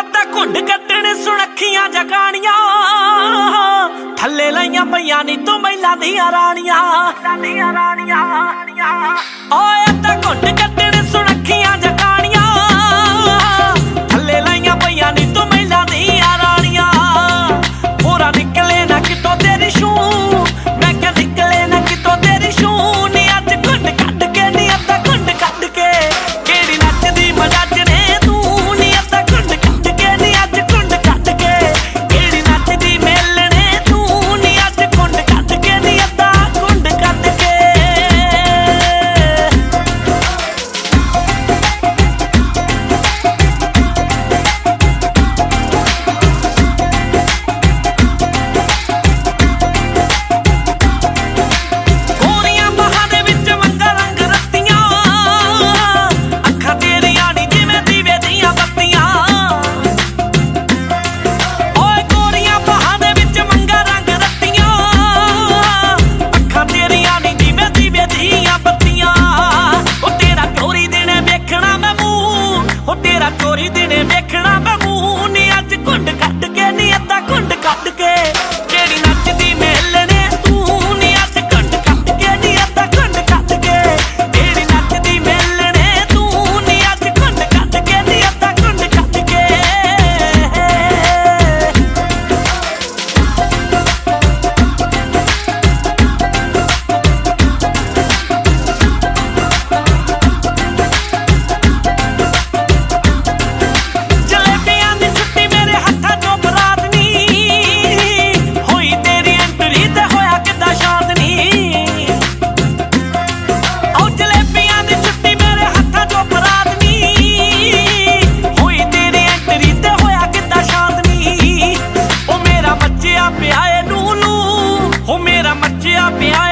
ਅੱਧਾ ਘੁੰਡ ਕੱਟਣ ਸੁਣਖੀਆਂ ਜਗਾਣੀਆਂ ਥੱਲੇ ਲਾਈਆਂ ਪਈਆਂ ਨੀ ਤੂੰ ਮਹਿਲਾਂ ਦੀਆਂ ਰਾਣੀਆਂ ਓਏ ਅੱਧਾ ਘੁੰਡ ਕੱਟਣ ਸੁਣਖੀਆਂ ਜਗਾਣੀਆਂ ਥੱਲੇ ਲਾਈਆਂ ਪਈਆਂ ਨੀ ਤੂੰ ਮਹਿਲਾਂ ਦੀਆਂ ਰਾਣੀਆਂ ਪੂਰਾ ਨਿਕਲੇ ਨਾ ਕਿਤੋਂ ਤੇਰੀ ਸ਼ੂ ਮੈਂ ਕਿਹਾ ਨਿਕਲੇ ਨਾ ਕਿਤੋਂ ਤੇਰੀ ਸ਼ੂ ਨੀ ਅੱਜ ਘੁੰਡ ਕੱਢ ਕੇ ਨੀ ਅੱਧਾ ਘੁੰਡ ਕੱਢ ਕੇ ਕਿਹੜੀ ਨੱਚਦੀ ਮਜਾਜ ਨੇ ਤੂੰ ਨੀ ਅੱਧਾ ਘੁੰਡ ਕੱਢ ਕੇ ਨੀ ਅੱਜ ਘੁੰਡ ਕੱਢ ਕੇ ਕਿਹੜੀ ਨੱਚਦੀ ਮੇਲਣੇ ਤੂੰ ਨੀ ਅੱਜ ਘੁੰਡ ਕੱਢ ਕੇ ਨੀ ਅੱਧਾ ਘੁੰਡ ਕੱਢ ਕੇ ਚੋਰੀ ਦਿਨੇ ਵੇਖਣਾ ਮੈਂ ਮੂੰਹ ਨੀ ਅੱਜ ਘੁੰਡ ਕੱਢ ਕੇ ਨੀ ਅੱਧਾ ਘੁੰਡ ਕੱਢ ਕੇ ਜਿਹੜੀ ਨੱਚਦੀ ਮੇਲਣੇ ਤੂੰ ਨੀ ਅੱਜ ਘੁੰਡ ਕੱਢ ਕੇ ਨੀ ਅੱਧਾ ਘੁੰਡ ਕੱਢ ਕੇ ਜਿਹੜੀ ਨੱਚਦੀ ਮੇਲਣੇ ਤੂੰ ਨੀ ਅੱਜ ਘੁੰਡ ਕੱਢ ਕੇ ਨੀ ਅੱਧਾ ਘੁੰਡ ਕੱਢ ਕੇ ਪਿਆ